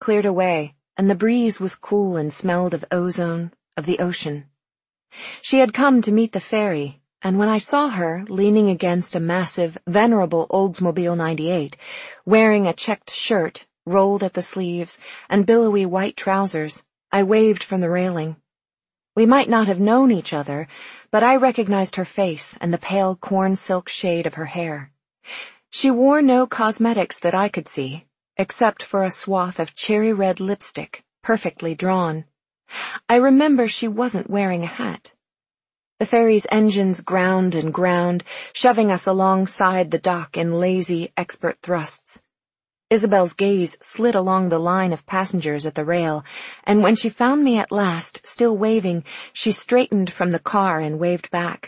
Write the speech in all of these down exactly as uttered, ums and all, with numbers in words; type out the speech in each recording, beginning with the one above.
cleared away, and the breeze was cool and smelled of ozone, of the ocean. She had come to meet the ferry, and when I saw her leaning against a massive, venerable Oldsmobile ninety-eight, wearing a checked shirt, rolled at the sleeves, and billowy white trousers, I waved from the railing. We might not have known each other, but I recognized her face and the pale corn silk shade of her hair. She wore no cosmetics that I could see, except for a swath of cherry-red lipstick, perfectly drawn. I remember she wasn't wearing a hat. The ferry's engines ground and ground, shoving us alongside the dock in lazy, expert thrusts. Isabel's gaze slid along the line of passengers at the rail, and when she found me at last, still waving, she straightened from the car and waved back.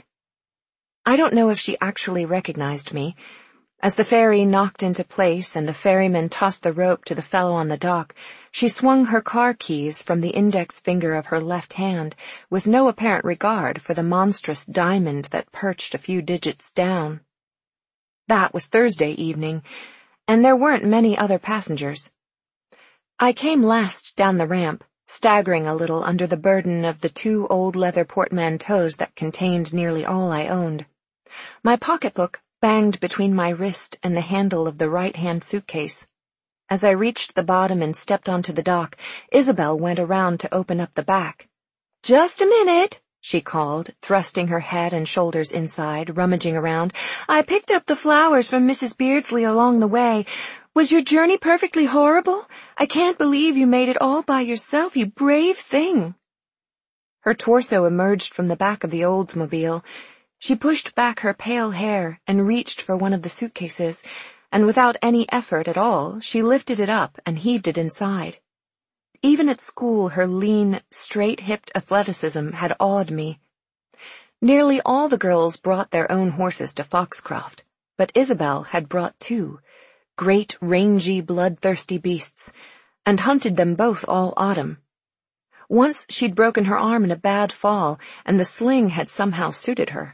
I don't know if she actually recognized me. As the ferry knocked into place and the ferryman tossed the rope to the fellow on the dock, she swung her car keys from the index finger of her left hand, with no apparent regard for the monstrous diamond that perched a few digits down. That was Thursday evening, and there weren't many other passengers. I came last down the ramp, staggering a little under the burden of the two old leather portmanteaus that contained nearly all I owned. My pocketbook banged between my wrist and the handle of the right-hand suitcase. As I reached the bottom and stepped onto the dock, Isabel went around to open up the back. "Just a minute," she called, thrusting her head and shoulders inside, rummaging around. "I picked up the flowers from Missus Beardsley along the way. Was your journey perfectly horrible? I can't believe you made it all by yourself, you brave thing." Her torso emerged from the back of the Oldsmobile. She pushed back her pale hair and reached for one of the suitcases, and without any effort at all, she lifted it up and heaved it inside. Even at school, her lean, straight-hipped athleticism had awed me. Nearly all the girls brought their own horses to Foxcroft, but Isabel had brought two, great, rangy, bloodthirsty beasts, and hunted them both all autumn. Once she'd broken her arm in a bad fall, and the sling had somehow suited her.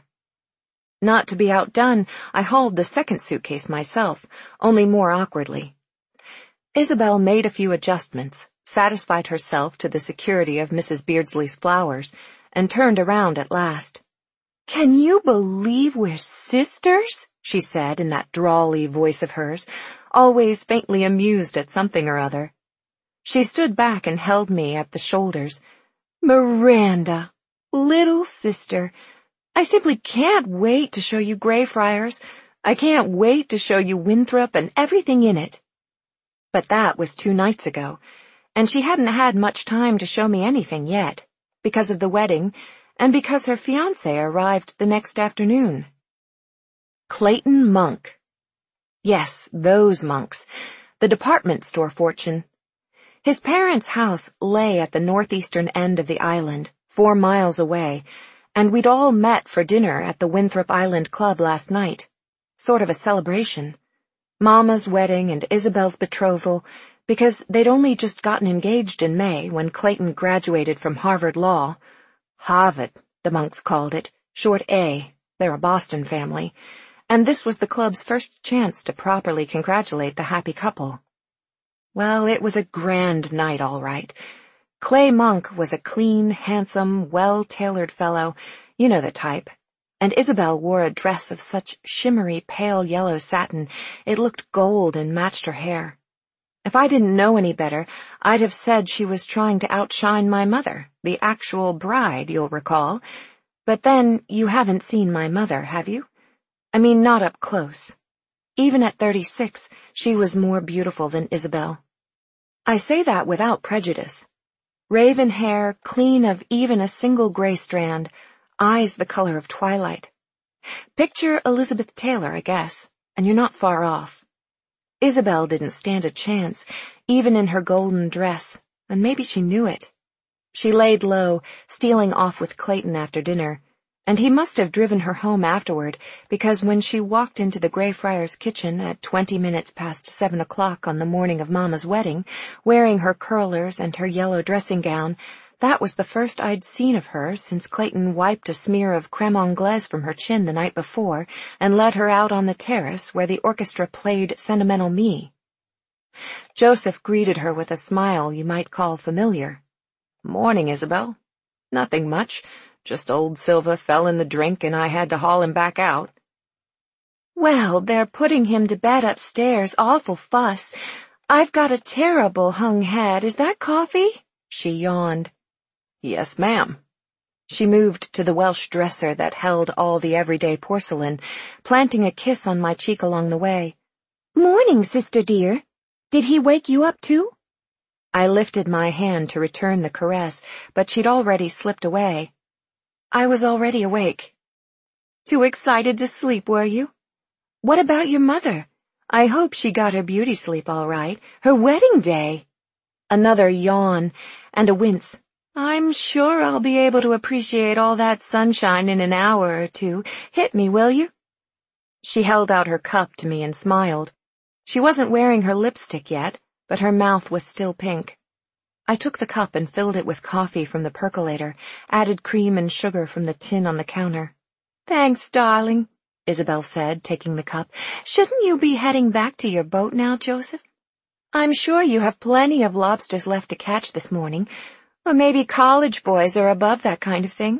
Not to be outdone, I hauled the second suitcase myself, only more awkwardly. Isabel made a few adjustments, satisfied herself to the security of Missus Beardsley's flowers, and turned around at last. "Can you believe we're sisters?" she said in that drawly voice of hers, always faintly amused at something or other. She stood back and held me at the shoulders. "Miranda, little sister, I simply can't wait to show you Greyfriars. I can't wait to show you Winthrop and everything in it." But that was two nights ago, and she hadn't had much time to show me anything yet, because of the wedding, and because her fiancé arrived the next afternoon. Clayton Monk. Yes, those Monks, the department store fortune. His parents' house lay at the northeastern end of the island, four miles away, and we'd all met for dinner at the Winthrop Island Club last night. Sort of a celebration. Mama's wedding and Isabel's betrothal, because they'd only just gotten engaged in May when Clayton graduated from Harvard Law. Harvard, the Monks called it, short A. They're a Boston family. And this was the club's first chance to properly congratulate the happy couple. Well, it was a grand night, all right. Clay Monk was a clean, handsome, well-tailored fellow, you know the type, and Isabel wore a dress of such shimmery pale yellow satin it looked gold and matched her hair. If I didn't know any better, I'd have said she was trying to outshine my mother, the actual bride, you'll recall. But then you haven't seen my mother, have you? I mean, not up close. Even at thirty-six, she was more beautiful than Isabel. I say that without prejudice. Raven hair, clean of even a single gray strand, eyes the color of twilight. Picture Elizabeth Taylor, I guess, and you're not far off. Isabel didn't stand a chance, even in her golden dress, and maybe she knew it. She laid low, stealing off with Clayton after dinner, and he must have driven her home afterward, because when she walked into the Greyfriars kitchen at twenty minutes past seven o'clock on the morning of Mama's wedding, wearing her curlers and her yellow dressing gown, that was the first I'd seen of her since Clayton wiped a smear of creme anglaise from her chin the night before and led her out on the terrace where the orchestra played Sentimental Me. Joseph greeted her with a smile you might call familiar. "Morning, Isabel. Nothing much. Just old Silva fell in the drink and I had to haul him back out." "Well, they're putting him to bed upstairs. Awful fuss. I've got a terrible hung head. Is that coffee?" She yawned. "Yes, ma'am." She moved to the Welsh dresser that held all the everyday porcelain, planting a kiss on my cheek along the way. "Morning, sister dear. Did he wake you up too?" I lifted my hand to return the caress, but she'd already slipped away. I was already awake. "Too excited to sleep, were you? What about your mother? I hope she got her beauty sleep all right. Her wedding day." Another yawn and a wince. "I'm sure I'll be able to appreciate all that sunshine in an hour or two. Hit me, will you?" She held out her cup to me and smiled. She wasn't wearing her lipstick yet, but her mouth was still pink. I took the cup and filled it with coffee from the percolator, added cream and sugar from the tin on the counter. "Thanks, darling," Isabel said, taking the cup. "Shouldn't you be heading back to your boat now, Joseph? I'm sure you have plenty of lobsters left to catch this morning. Or maybe college boys are above that kind of thing."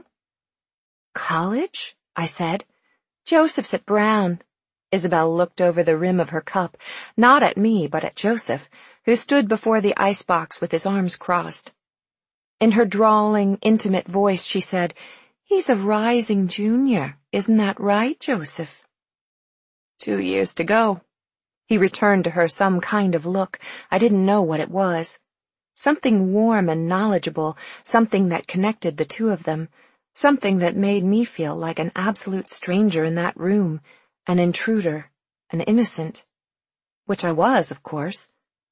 "College?" I said. "Joseph's at Brown." Isabel looked over the rim of her cup, not at me but at Joseph, who stood before the icebox with his arms crossed. In her drawling, intimate voice she said, "He's a rising junior, isn't that right, Joseph?" Two years to go." He returned to her some kind of look. I didn't know what it was. Something warm and knowledgeable, something that connected the two of them, something that made me feel like an absolute stranger in that room, an intruder, an innocent. Which I was, of course.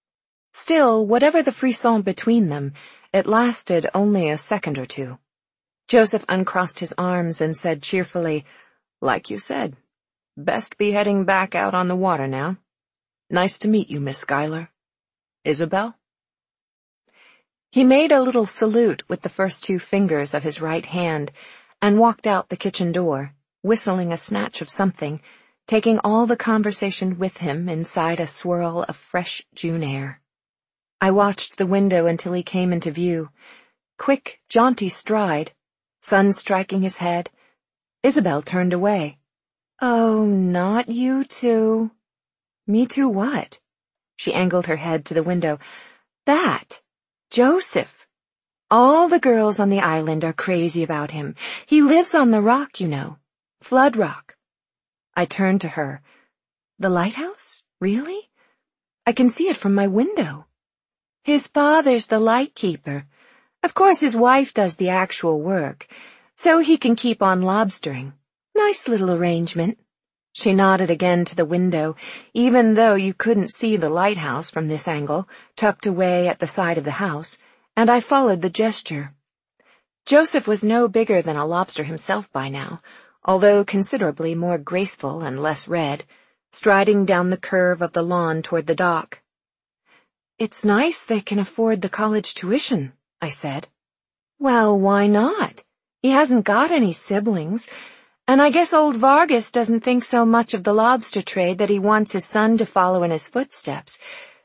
Still, whatever the frisson between them, it lasted only a second or two. Joseph uncrossed his arms and said cheerfully, "Like you said, best be heading back out on the water now. Nice to meet you, Miss Schuyler. Isabel?" He made a little salute with the first two fingers of his right hand and walked out the kitchen door, whistling a snatch of something, taking all the conversation with him inside a swirl of fresh June air. I watched the window until he came into view. Quick, jaunty stride, sun striking his head. Isabel turned away. "Oh, not you two." "Me too what?" She angled her head to the window. "That. Joseph. All the girls on the island are crazy about him. He lives on the rock, you know. Flood Rock." I turned to her. "The lighthouse? Really? I can see it from my window." "His father's the lightkeeper. Of course his wife does the actual work, so he can keep on lobstering. Nice little arrangement." She nodded again to the window, even though you couldn't see the lighthouse from this angle, tucked away at the side of the house, and I followed the gesture. Joseph was no bigger than a lobster himself by now, although considerably more graceful and less red, striding down the curve of the lawn toward the dock. "It's nice they can afford the college tuition," I said. "Well, why not? He hasn't got any siblings. And I guess old Vargas doesn't think so much of the lobster trade that he wants his son to follow in his footsteps.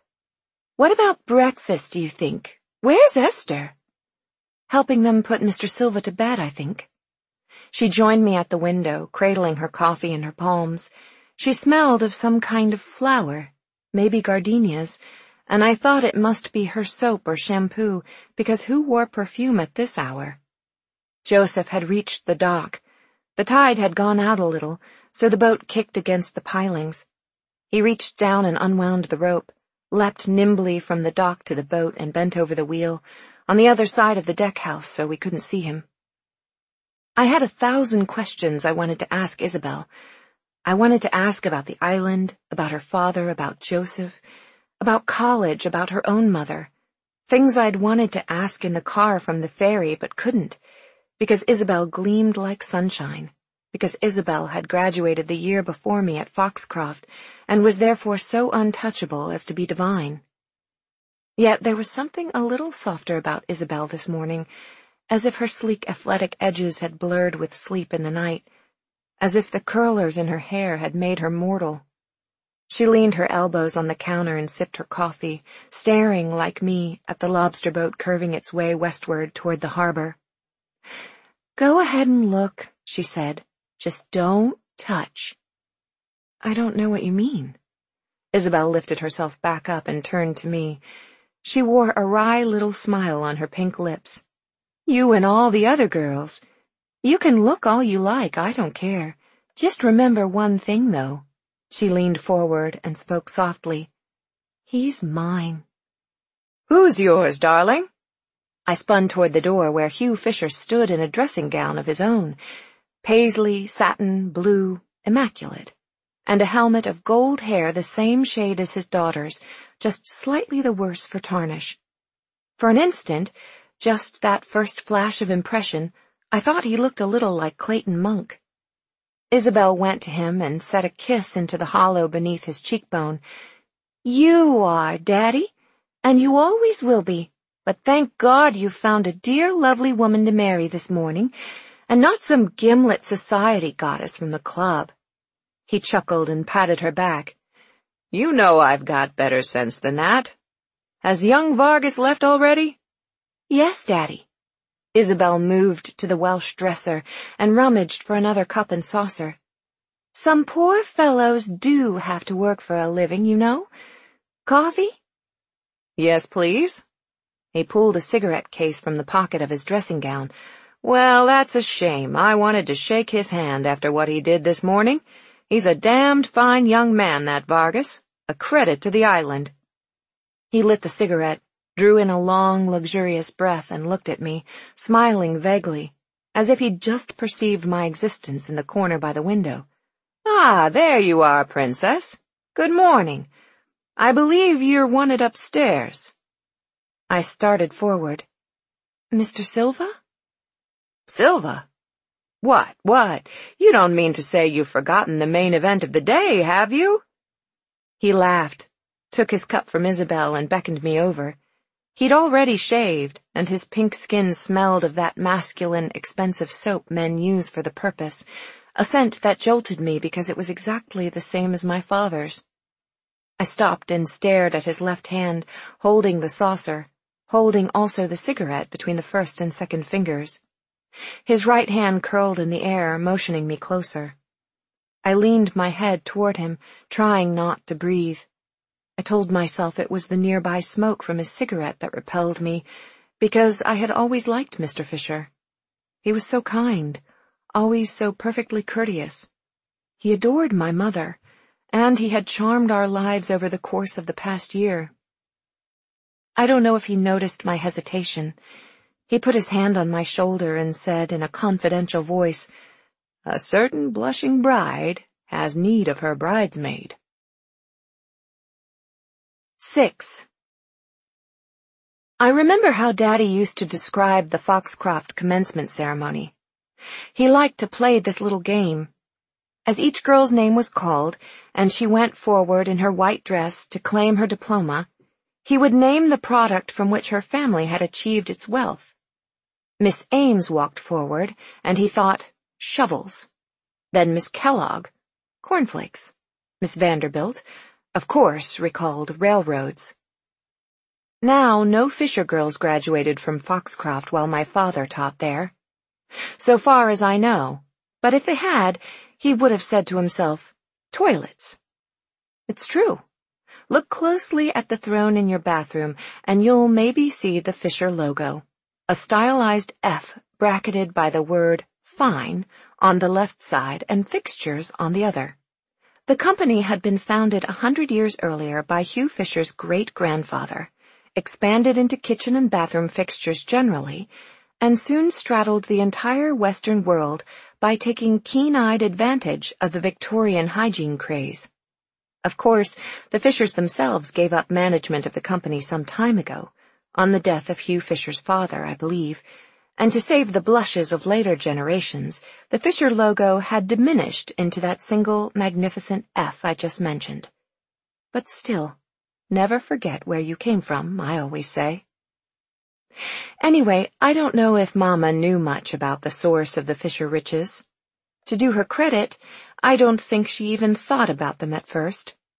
What about breakfast, do you think? Where's Esther?" "Helping them put Mister Silva to bed, I think." She joined me at the window, cradling her coffee in her palms. She smelled of some kind of flower, maybe gardenias, and I thought it must be her soap or shampoo, because who wore perfume at this hour? Joseph had reached the dock. The tide had gone out a little, so the boat kicked against the pilings. He reached down and unwound the rope, leapt nimbly from the dock to the boat and bent over the wheel, on the other side of the deck house so we couldn't see him. I had a thousand questions I wanted to ask Isabel. I wanted to ask about the island, about her father, about Joseph, about college, about her own mother. Things I'd wanted to ask in the car from the ferry but couldn't, because Isabel gleamed like sunshine, because Isabel had graduated the year before me at Foxcroft and was therefore so untouchable as to be divine. Yet there was something a little softer about Isabel this morning, as if her sleek athletic edges had blurred with sleep in the night, as if the curlers in her hair had made her mortal. She leaned her elbows on the counter and sipped her coffee, staring, like me, at the lobster boat curving its way westward toward the harbor. "Go ahead and look," she said. "Just don't touch." "I don't know what you mean." Isabel lifted herself back up and turned to me. She wore a wry little smile on her pink lips. "You and all the other girls. You can look all you like, I don't care. Just remember one thing, though." She leaned forward and spoke softly. "He's mine." "Who's yours, darling?" I spun toward the door where Hugh Fisher stood in a dressing gown of his own, paisley, satin, blue, immaculate, and a helmet of gold hair the same shade as his daughter's, just slightly the worse for tarnish. For an instant, just that first flash of impression, I thought he looked a little like Clayton Monk. Isabel went to him and set a kiss into the hollow beneath his cheekbone. "You are, Daddy, and you always will be, but thank God you found a dear, lovely woman to marry this morning, and not some gimlet society goddess from the club." He chuckled and patted her back. "You know I've got better sense than that. Has young Vargas left already?" "Yes, Daddy." Isabel moved to the Welsh dresser and rummaged for another cup and saucer. "Some poor fellows do have to work for a living, you know. Coffee?" "Yes, please." He pulled a cigarette case from the pocket of his dressing gown. "Well, that's a shame. I wanted to shake his hand after what he did this morning. He's a damned fine young man, that Vargas. A credit to the island." He lit the cigarette, drew in a long, luxurious breath, and looked at me, smiling vaguely, as if he'd just perceived my existence in the corner by the window. "Ah, there you are, Princess. Good morning. I believe you're wanted upstairs." I started forward. "Mister Silva?" "Silva? What, what? You don't mean to say you've forgotten the main event of the day, have you?" He laughed, took his cup from Isabel, and beckoned me over. He'd already shaved, and his pink skin smelled of that masculine, expensive soap men use for the purpose, a scent that jolted me because it was exactly the same as my father's. I stopped and stared at his left hand, holding the saucer, holding also the cigarette between the first and second fingers. His right hand curled in the air, motioning me closer. I leaned my head toward him, trying not to breathe. I told myself it was the nearby smoke from his cigarette that repelled me, because I had always liked Mister Fisher. He was so kind, always so perfectly courteous. He adored my mother, and he had charmed our lives over the course of the past year. I don't know if he noticed my hesitation. He put his hand on my shoulder and said in a confidential voice, "A certain blushing bride has need of her bridesmaid." Six. I remember how Daddy used to describe the Foxcroft commencement ceremony. He liked to play this little game. As each girl's name was called, and she went forward in her white dress to claim her diploma, he would name the product from which her family had achieved its wealth. Miss Ames walked forward, and he thought, shovels. Then Miss Kellogg, cornflakes. Miss Vanderbilt, of course, recalled railroads. Now no Fisher girls graduated from Foxcroft while my father taught there. So far as I know, but if they had, he would have said to himself, toilets. It's true. Look closely at the throne in your bathroom, and you'll maybe see the Fisher logo. A stylized F bracketed by the word fine on the left side and fixtures on the other. The company had been founded a hundred years earlier by Hugh Fisher's great-grandfather, expanded into kitchen and bathroom fixtures generally, and soon straddled the entire Western world by taking keen-eyed advantage of the Victorian hygiene craze. Of course, the Fishers themselves gave up management of the company some time ago, on the death of Hugh Fisher's father, I believe, and to save the blushes of later generations, the Fisher logo had diminished into that single magnificent F I just mentioned. But still, never forget where you came from, I always say. Anyway, I don't know if Mama knew much about the source of the Fisher riches. To do her credit, I don't think she even thought about them at first.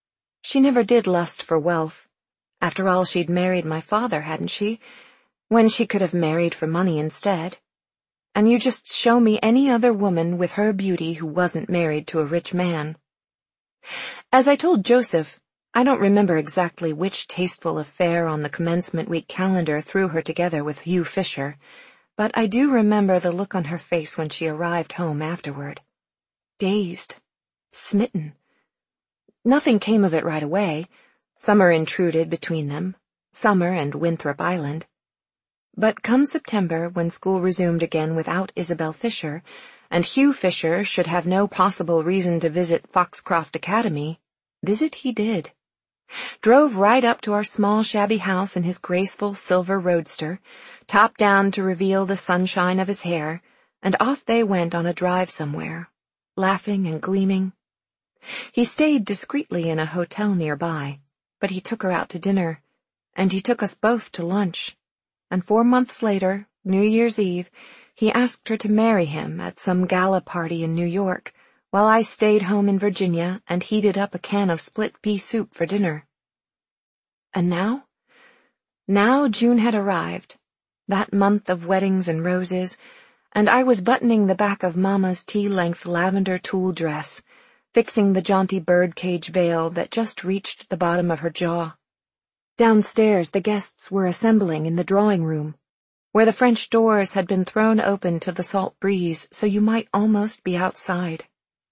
She never did lust for wealth. After all, she'd married my father, hadn't she? When she could have married for money instead. And you just show me any other woman with her beauty who wasn't married to a rich man. As I told Joseph, I don't remember exactly which tasteful affair on the commencement week calendar threw her together with Hugh Fisher, but I do remember the look on her face when she arrived home afterward. Dazed. Smitten. Nothing came of it right away. Summer intruded between them. Summer and Winthrop Island. But come September, when school resumed again without Isabel Fisher, and Hugh Fisher should have no possible reason to visit Foxcroft Academy, visit he did. Drove right up to our small shabby house in his graceful silver roadster, topped down to reveal the sunshine of his hair, and off they went on a drive somewhere, laughing and gleaming. He stayed discreetly in a hotel nearby, but he took her out to dinner, and he took us both to lunch, and four months later, New Year's Eve, he asked her to marry him at some gala party in New York, while I stayed home in Virginia and heated up a can of split pea soup for dinner. And now? Now June had arrived, that month of weddings and roses, and I was buttoning the back of Mama's tea-length lavender tulle dress, fixing the jaunty birdcage veil that just reached the bottom of her jaw. Downstairs the guests were assembling in the drawing room, where the French doors had been thrown open to the salt breeze so you might almost be outside.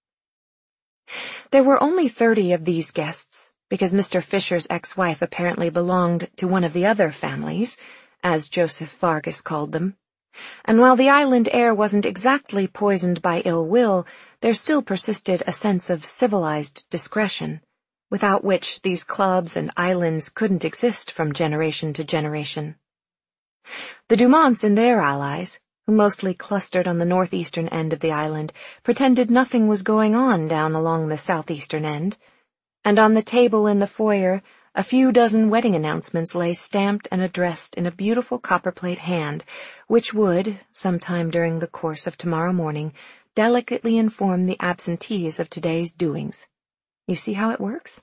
There were only thirty of these guests, because Mister Fisher's ex-wife apparently belonged to one of the other families, as Joseph Vargas called them, and while the island air wasn't exactly poisoned by ill will, there still persisted a sense of civilized discretion, without which these clubs and islands couldn't exist from generation to generation. The Dumonts and their allies, who mostly clustered on the northeastern end of the island, pretended nothing was going on down along the southeastern end, and on the table in the foyer a few dozen wedding announcements lay stamped and addressed in a beautiful copperplate hand, which would, sometime during the course of tomorrow morning, delicately inform the absentees of today's doings. You see how it works?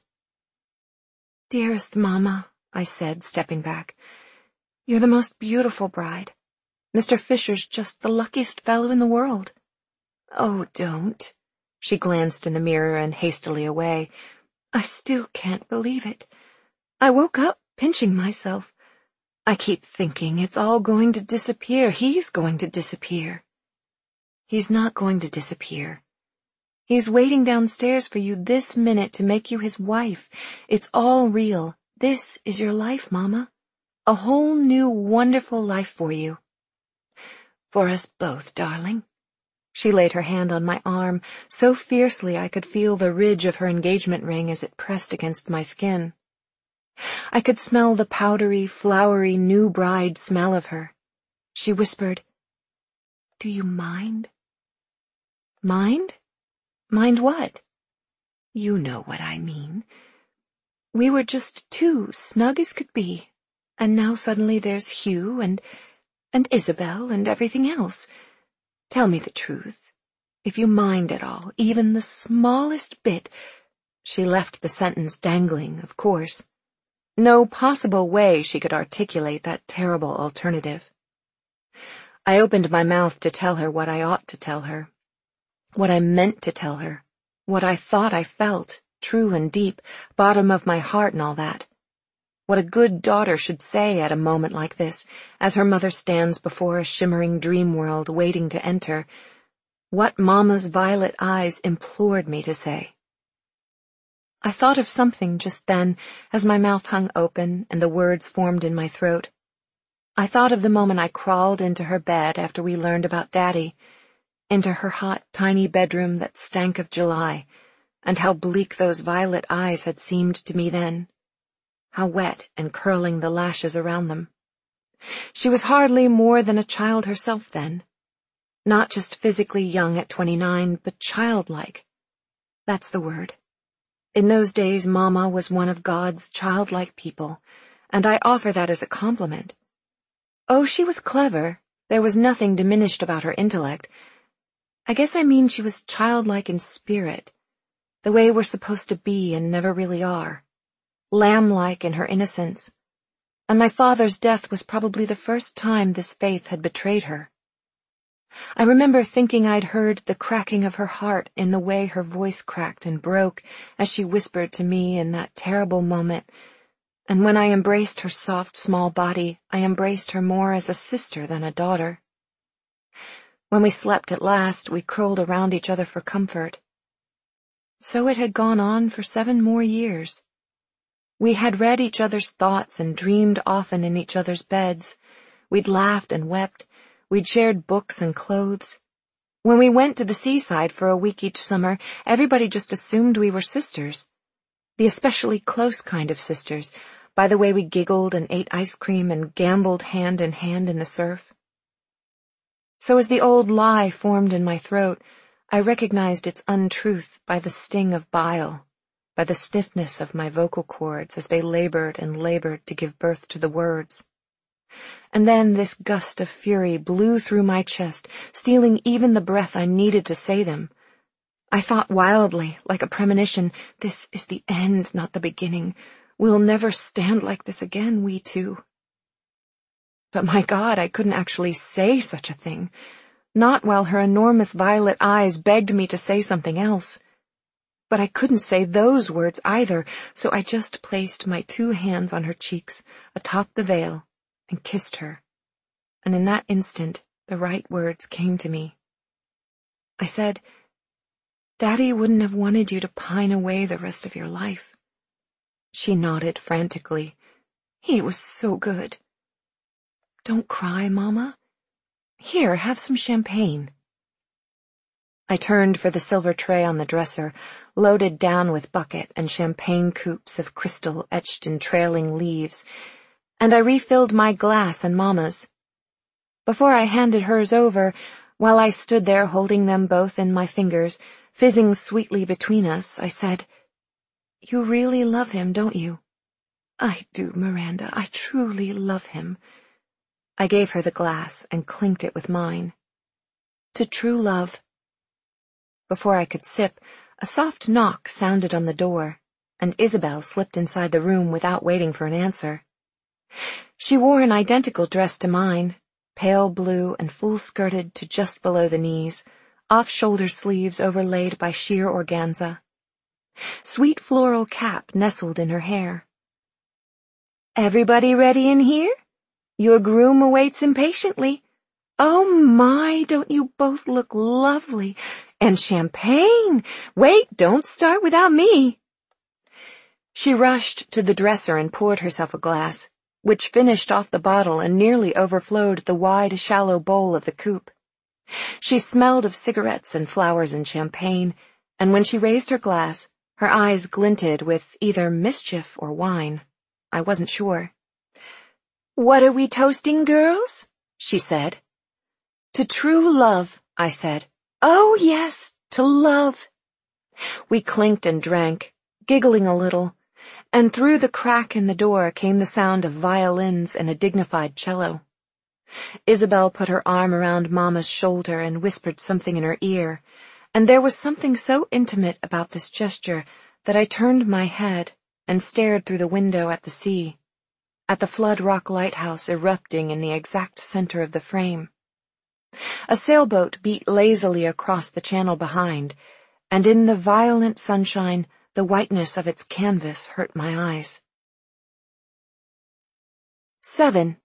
"Dearest Mama," I said, stepping back, "you're the most beautiful bride. Mister Fisher's just the luckiest fellow in the world." "Oh, don't." She glanced in the mirror and hastily away. "I still can't believe it. I woke up pinching myself. I keep thinking it's all going to disappear. He's going to disappear." "He's not going to disappear. He's waiting downstairs for you this minute to make you his wife. It's all real. This is your life, Mama. A whole new, wonderful life for you. For us both, darling." She laid her hand on my arm, so fiercely I could feel the ridge of her engagement ring as it pressed against my skin. I could smell the powdery, flowery, new bride smell of her. She whispered, "Do you mind?" "Mind? Mind what?" "You know what I mean. We were just two, snug as could be, and now suddenly there's Hugh and, and Isabel and everything else. Tell me the truth. If you mind at all, even the smallest bit—" She left the sentence dangling, of course. No possible way she could articulate that terrible alternative. I opened my mouth to tell her what I ought to tell her, what I meant to tell her, what I thought I felt, true and deep, bottom of my heart and all that. What a good daughter should say at a moment like this, as her mother stands before a shimmering dream world waiting to enter. What Mama's violet eyes implored me to say. I thought of something just then as my mouth hung open and the words formed in my throat. I thought of the moment I crawled into her bed after we learned about Daddy, into her hot, tiny bedroom that stank of July, and how bleak those violet eyes had seemed to me then, how wet and curling the lashes around them. She was hardly more than a child herself then, not just physically young at twenty-nine, but childlike. That's the word. In those days, Mama was one of God's childlike people, and I offer that as a compliment. Oh, she was clever. There was nothing diminished about her intellect. I guess I mean she was childlike in spirit, the way we're supposed to be and never really are. lamb-like in her innocence, and my father's death was probably the first time this faith had betrayed her. I remember thinking I'd heard the cracking of her heart in the way her voice cracked and broke as she whispered to me in that terrible moment, and when I embraced her soft, small body, I embraced her more as a sister than a daughter. When we slept at last, we curled around each other for comfort. So it had gone on for seven more years. We had read each other's thoughts and dreamed often in each other's beds. We'd laughed and wept. We'd shared books and clothes. When we went to the seaside for a week each summer, everybody just assumed we were sisters. The especially close kind of sisters, by the way we giggled and ate ice cream and gambled hand in hand in the surf. So as the old lie formed in my throat, I recognized its untruth by the sting of bile, by the stiffness of my vocal cords as they labored and labored to give birth to the words. And then this gust of fury blew through my chest, stealing even the breath I needed to say them. I thought wildly, like a premonition, this is the end, not the beginning. We'll never stand like this again, we two. But my God, I couldn't actually say such a thing. Not while her enormous violet eyes begged me to say something else. But I couldn't say those words either, so I just placed my two hands on her cheeks, atop the veil, and kissed her. And in that instant, the right words came to me. I said, "Daddy wouldn't have wanted you to pine away the rest of your life." She nodded frantically. "He was so good." "Don't cry, Mama. Here, have some champagne." I turned for the silver tray on the dresser, loaded down with bucket and champagne coops of crystal etched in trailing leaves, and I refilled my glass and Mama's. Before I handed hers over, while I stood there holding them both in my fingers, fizzing sweetly between us, I said, "You really love him, don't you?" "I do, Miranda. I truly love him." I gave her the glass and clinked it with mine. "To true love." Before I could sip, a soft knock sounded on the door, and Isabel slipped inside the room without waiting for an answer. She wore an identical dress to mine, pale blue and full-skirted to just below the knees, off-shoulder sleeves overlaid by sheer organza. Sweet floral cap nestled in her hair. "Everybody ready in here? Your groom awaits impatiently. Oh my, don't you both look lovely? And champagne! Wait, don't start without me." She rushed to the dresser and poured herself a glass, which finished off the bottle and nearly overflowed the wide, shallow bowl of the coupe. She smelled of cigarettes and flowers and champagne, and when she raised her glass, her eyes glinted with either mischief or wine. I wasn't sure. "What are we toasting, girls?" she said. "To true love," I said. "Oh, yes, to love." We clinked and drank, giggling a little, and through the crack in the door came the sound of violins and a dignified cello. Isabel put her arm around Mama's shoulder and whispered something in her ear, and there was something so intimate about this gesture that I turned my head and stared through the window at the sea, at the Flood Rock lighthouse erupting in the exact center of the frame. A sailboat beat lazily across the channel behind, and in the violent sunshine, the whiteness of its canvas hurt my eyes. Seven.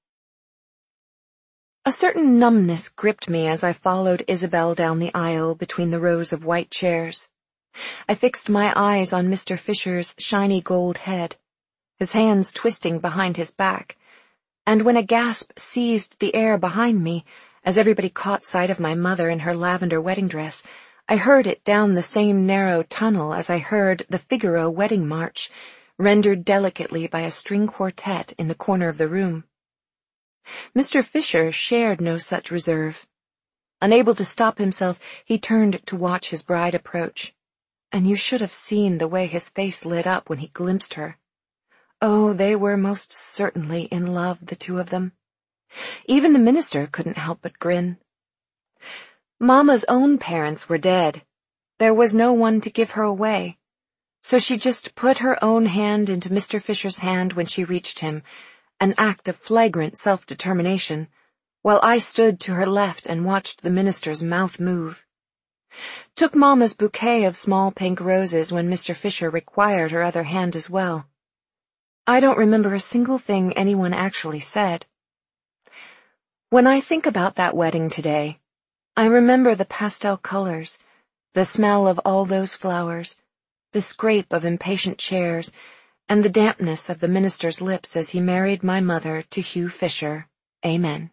A certain numbness gripped me as I followed Isabel down the aisle between the rows of white chairs. I fixed my eyes on Mister Fisher's shiny gold head, his hands twisting behind his back, and when a gasp seized the air behind me, as everybody caught sight of my mother in her lavender wedding dress, I heard it down the same narrow tunnel as I heard the Figaro wedding march, rendered delicately by a string quartet in the corner of the room. Mister Fisher shared no such reserve. Unable to stop himself, he turned to watch his bride approach, and you should have seen the way his face lit up when he glimpsed her. Oh, they were most certainly in love, the two of them. Even the minister couldn't help but grin. Mama's own parents were dead. There was no one to give her away. So she just put her own hand into Mister Fisher's hand when she reached him, an act of flagrant self-determination, while I stood to her left and watched the minister's mouth move. Took Mama's bouquet of small pink roses when Mister Fisher required her other hand as well. I don't remember a single thing anyone actually said. When I think about that wedding today, I remember the pastel colors, the smell of all those flowers, the scrape of impatient chairs, and the dampness of the minister's lips as he married my mother to Hugh Fisher. Amen.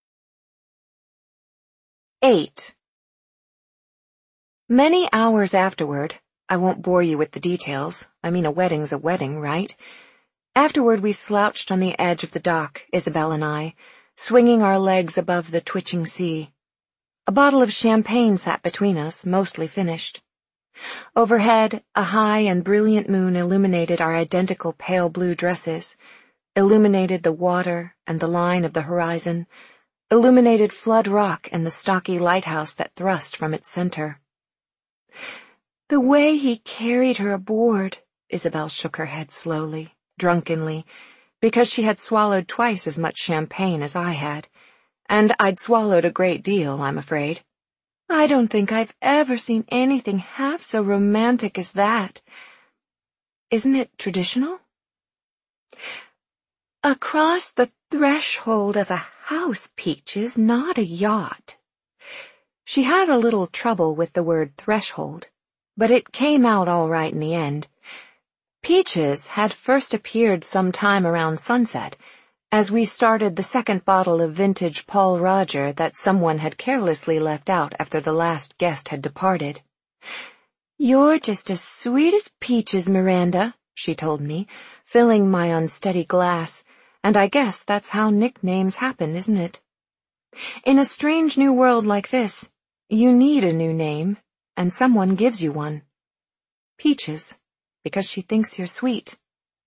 Eight. Many hours afterward, I won't bore you with the details, I mean a wedding's a wedding, right? Afterward we slouched on the edge of the dock, Isabel and I, swinging our legs above the twitching sea. A bottle of champagne sat between us, mostly finished. Overhead, a high and brilliant moon illuminated our identical pale blue dresses, illuminated the water and the line of the horizon, illuminated Flood Rock and the stocky lighthouse that thrust from its center. The way he carried her aboard, Isabel shook her head slowly, drunkenly, because she had swallowed twice as much champagne as I had, and I'd swallowed a great deal, I'm afraid. I don't think I've ever seen anything half so romantic as that. Isn't it traditional? Across the threshold of a house, Peaches, not a yacht. She had a little trouble with the word threshold, but it came out all right in the end. Peaches had first appeared some time around sunset, as we started the second bottle of vintage Paul Roger that someone had carelessly left out after the last guest had departed. "You're just as sweet as peaches, Miranda," she told me, filling my unsteady glass, and I guess that's how nicknames happen, isn't it? In a strange new world like this, you need a new name, and someone gives you one. Peaches, because she thinks you're sweet.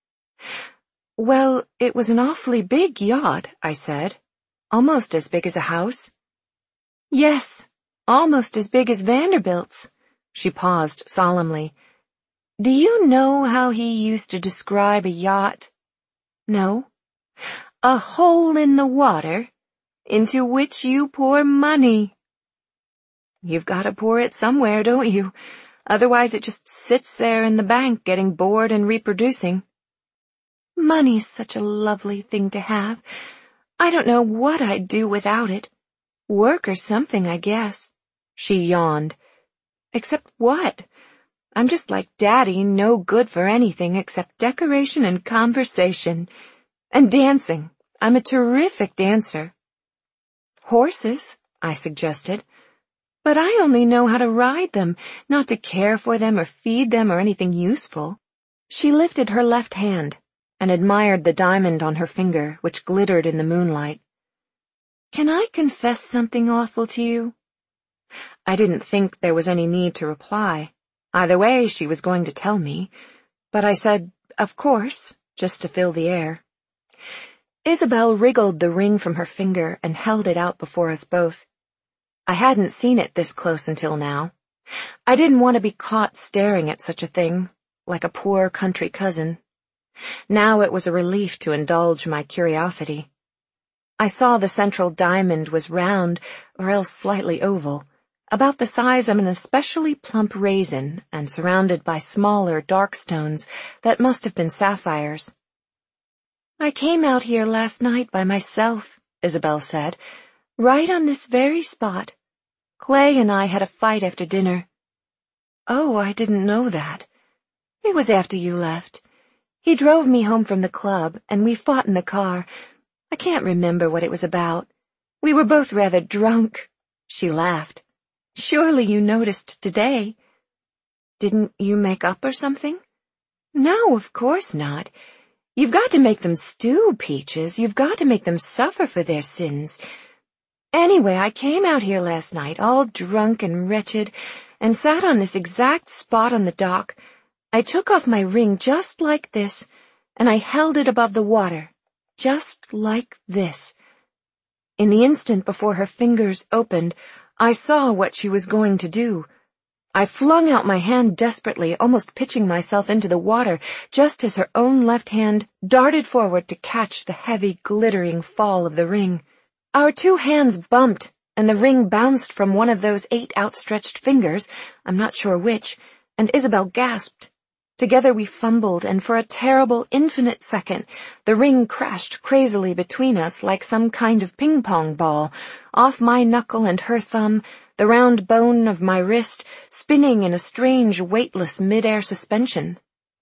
Well, it was an awfully big yacht, I said. Almost as big as a house. Yes, almost as big as Vanderbilt's. She paused solemnly. Do you know how he used to describe a yacht? No. A hole in the water, into which you pour money. You've got to pour it somewhere, don't you? Otherwise it just sits there in the bank getting bored and reproducing. Money's such a lovely thing to have. I don't know what I'd do without it. Work or something, I guess. She yawned. Except what? I'm just like Daddy, no good for anything except decoration and conversation. And dancing. I'm a terrific dancer. Horses, I suggested. But I only know how to ride them, not to care for them or feed them or anything useful. She lifted her left hand and admired the diamond on her finger, which glittered in the moonlight. Can I confess something awful to you? I didn't think there was any need to reply. Either way, she was going to tell me. But I said, of course, just to fill the air. Isabel wriggled the ring from her finger and held it out before us both. I hadn't seen it this close until now. I didn't want to be caught staring at such a thing, like a poor country cousin. Now it was a relief to indulge my curiosity. I saw the central diamond was round, or else slightly oval, about the size of an especially plump raisin and surrounded by smaller dark stones that must have been sapphires. I came out here last night by myself, Isabel said, right on this very spot. Clay and I had a fight after dinner. Oh, I didn't know that. It was after you left. He drove me home from the club, and we fought in the car. I can't remember what it was about. We were both rather drunk. She laughed. Surely you noticed today. Didn't you make up or something? No, of course not. You've got to make them stew, Peaches. You've got to make them suffer for their sins. Anyway, I came out here last night, all drunk and wretched, and sat on this exact spot on the dock. I took off my ring just like this, and I held it above the water, just like this. In the instant before her fingers opened, I saw what she was going to do. I flung out my hand desperately, almost pitching myself into the water, just as her own left hand darted forward to catch the heavy, glittering fall of the ring. Our two hands bumped, and the ring bounced from one of those eight outstretched fingers, I'm not sure which, and Isabel gasped. Together we fumbled, and for a terrible, infinite second, the ring crashed crazily between us like some kind of ping-pong ball, off my knuckle and her thumb, the round bone of my wrist spinning in a strange, weightless mid-air suspension.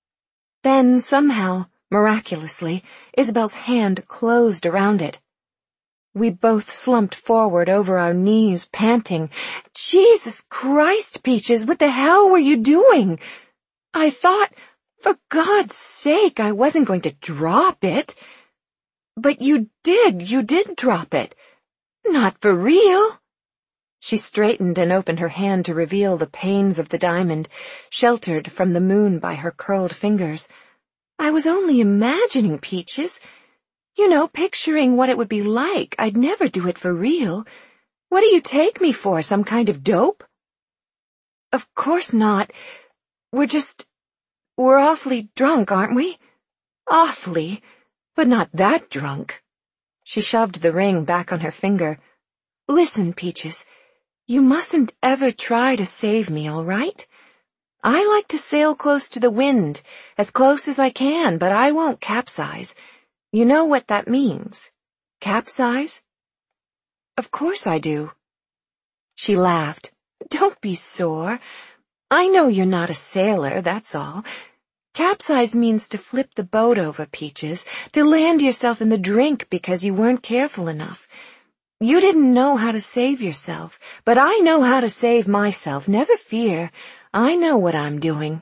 Then, somehow, miraculously, Isabel's hand closed around it. We both slumped forward over our knees, panting. "Jesus Christ, Peaches, what the hell were you doing?" I thought, for God's sake, I wasn't going to drop it. But you did, you did drop it. Not for real. She straightened and opened her hand to reveal the panes of the diamond, sheltered from the moon by her curled fingers. I was only imagining, Peaches. You know, picturing what it would be like. I'd never do it for real. What do you take me for, some kind of dope? Of course not. We're just... we're awfully drunk, aren't we? Awfully, but not that drunk. She shoved the ring back on her finger. Listen, Peaches, you mustn't ever try to save me, all right? I like to sail close to the wind, as close as I can, but I won't capsize. You know what that means? Capsize? Of course I do. She laughed. Don't be sore. I know you're not a sailor, that's all. Capsize means to flip the boat over, Peaches, to land yourself in the drink because you weren't careful enough. You didn't know how to save yourself, but I know how to save myself, never fear. I know what I'm doing.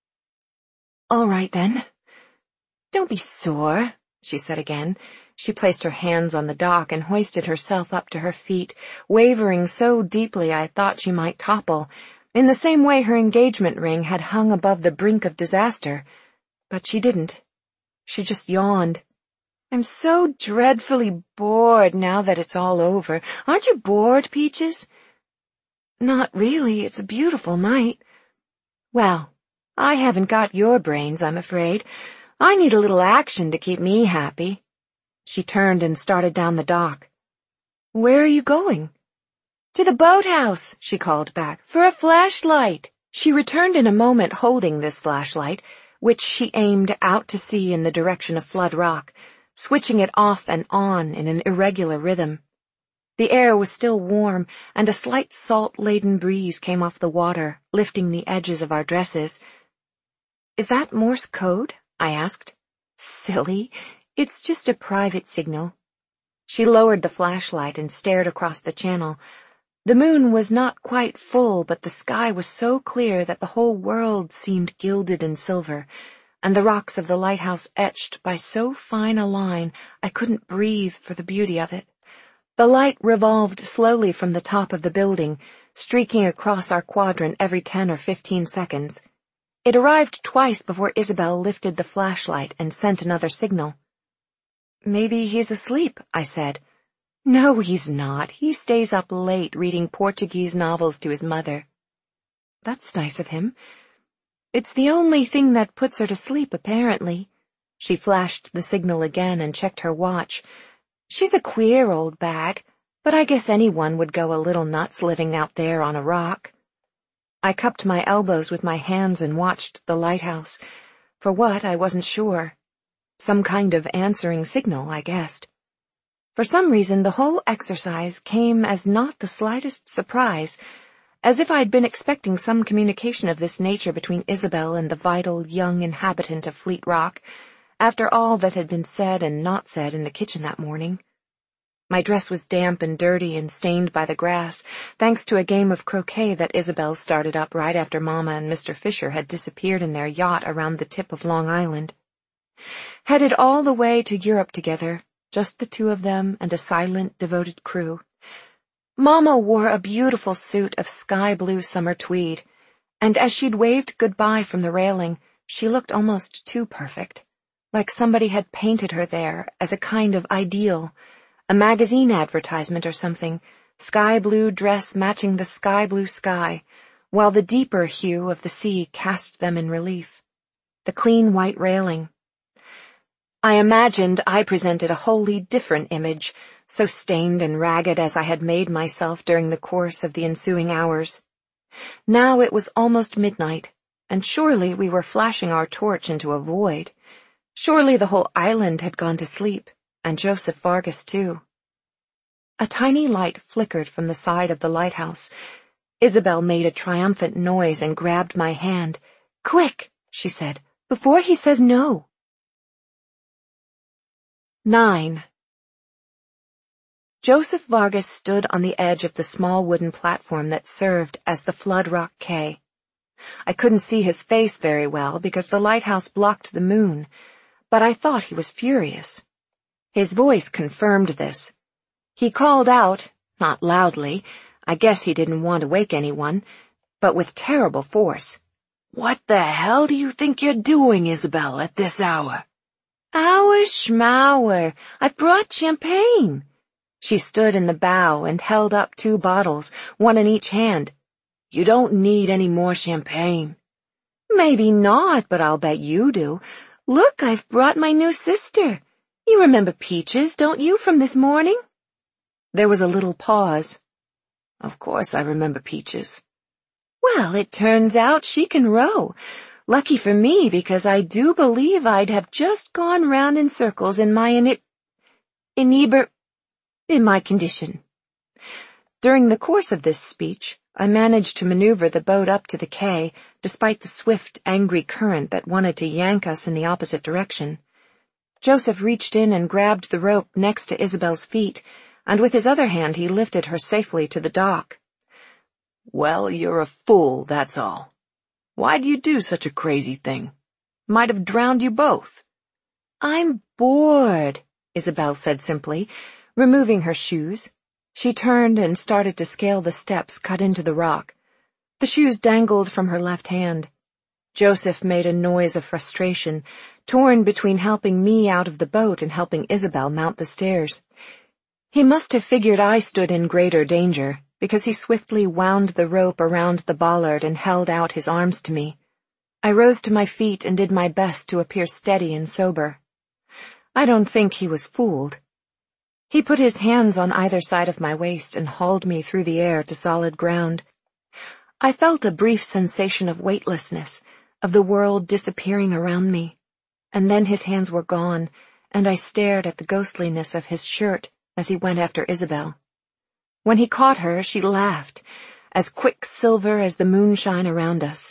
All right, then. Don't be sore, she said again. She placed her hands on the dock and hoisted herself up to her feet, wavering so deeply I thought she might topple, in the same way her engagement ring had hung above the brink of disaster. But she didn't. She just yawned. I'm so dreadfully bored now that it's all over. Aren't you bored, Peaches? Not really. It's a beautiful night. Well, I haven't got your brains, I'm afraid. I need a little action to keep me happy. She turned and started down the dock. Where are you going? To the boathouse, she called back, for a flashlight. She returned in a moment holding this flashlight, which she aimed out to sea in the direction of Flood Rock, switching it off and on in an irregular rhythm. The air was still warm, and a slight salt-laden breeze came off the water, lifting the edges of our dresses. Is that Morse code? I asked. Silly. It's just a private signal. She lowered the flashlight and stared across the channel. The moon was not quite full, but the sky was so clear that the whole world seemed gilded in silver, and the rocks of the lighthouse etched by so fine a line I couldn't breathe for the beauty of it. The light revolved slowly from the top of the building, streaking across our quadrant every ten or fifteen seconds. It arrived twice before Isabel lifted the flashlight and sent another signal. Maybe he's asleep, I said. No, he's not. He stays up late reading Portuguese novels to his mother. That's nice of him. It's the only thing that puts her to sleep, apparently. She flashed the signal again and checked her watch. She's a queer old bag, but I guess anyone would go a little nuts living out there on a rock. I cupped my elbows with my hands and watched the lighthouse. For what, I wasn't sure. Some kind of answering signal, I guessed. For some reason, the whole exercise came as not the slightest surprise, as if I'd been expecting some communication of this nature between Isabel and the vital young inhabitant of Fleet Rock, after all that had been said and not said in the kitchen that morning. My dress was damp and dirty and stained by the grass, thanks to a game of croquet that Isabel started up right after Mama and Mister Fisher had disappeared in their yacht around the tip of Long Island. Headed all the way to Europe together, just the two of them and a silent, devoted crew. Mama wore a beautiful suit of sky-blue summer tweed, and as she'd waved goodbye from the railing, she looked almost too perfect, like somebody had painted her there as a kind of ideal, a magazine advertisement or something, sky-blue dress matching the sky-blue sky, while the deeper hue of the sea cast them in relief. The clean white railing. I imagined I presented a wholly different image, so stained and ragged as I had made myself during the course of the ensuing hours. Now it was almost midnight, and surely we were flashing our torch into a void. Surely the whole island had gone to sleep, and Joseph Vargas too. A tiny light flickered from the side of the lighthouse. Isabel made a triumphant noise and grabbed my hand. "Quick," she said, "before he says no." Nine. Joseph Vargas stood on the edge of the small wooden platform that served as the Flood Rock quay. I couldn't see his face very well because the lighthouse blocked the moon, but I thought he was furious. His voice confirmed this. He called out, not loudly, I guess he didn't want to wake anyone, but with terrible force. "What the hell do you think you're doing, Isabel, at this hour?" "Hour schmour, I've brought champagne." She stood in the bow and held up two bottles, one in each hand. "You don't need any more champagne." "Maybe not, but I'll bet you do. Look, I've brought my new sister. You remember Peaches, don't you, from this morning?" There was a little pause. "Of course I remember Peaches." "Well, it turns out she can row. Lucky for me, because I do believe I'd have just gone round in circles in my in ineber, in my condition." During the course of this speech, I managed to maneuver the boat up to the quay, despite the swift, angry current that wanted to yank us in the opposite direction. Joseph reached in and grabbed the rope next to Isabel's feet, and with his other hand he lifted her safely to the dock. "Well, you're a fool, that's all. Why'd you do such a crazy thing? Might have drowned you both." "I'm bored," Isabel said simply, removing her shoes. She turned and started to scale the steps cut into the rock. The shoes dangled from her left hand. Joseph made a noise of frustration, torn between helping me out of the boat and helping Isabel mount the stairs. He must have figured I stood in greater danger, because he swiftly wound the rope around the bollard and held out his arms to me. I rose to my feet and did my best to appear steady and sober. I don't think he was fooled. He put his hands on either side of my waist and hauled me through the air to solid ground. I felt a brief sensation of weightlessness, of the world disappearing around me, and then his hands were gone, and I stared at the ghostliness of his shirt as he went after Isabel. When he caught her, she laughed, as quicksilver as the moonshine around us.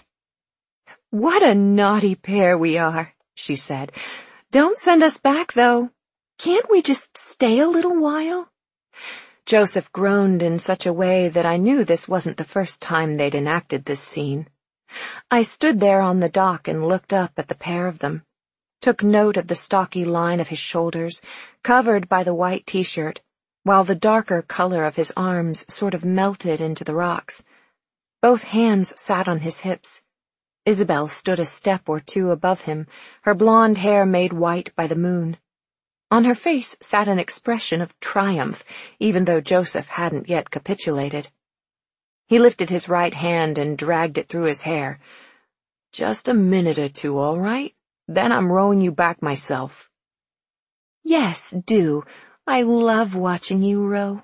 "What a naughty pair we are," she said. "Don't send us back, though. Can't we just stay a little while?" Joseph groaned in such a way that I knew this wasn't the first time they'd enacted this scene. I stood there on the dock and looked up at the pair of them, took note of the stocky line of his shoulders, covered by the white t-shirt, while the darker color of his arms sort of melted into the rocks. Both hands sat on his hips. Isabel stood a step or two above him, her blonde hair made white by the moon. On her face sat an expression of triumph, even though Joseph hadn't yet capitulated. He lifted his right hand and dragged it through his hair. "Just a minute or two, all right? Then I'm rowing you back myself." "Yes, do. I love watching you row."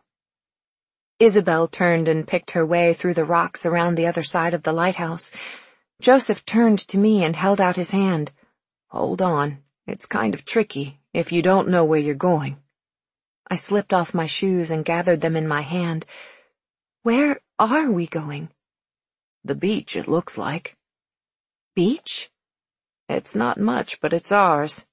Isabel turned and picked her way through the rocks around the other side of the lighthouse. Joseph turned to me and held out his hand. "Hold on. It's kind of tricky if you don't know where you're going." I slipped off my shoes and gathered them in my hand. "Where are we going?" "The beach, it looks like." "Beach?" "It's not much, but it's ours."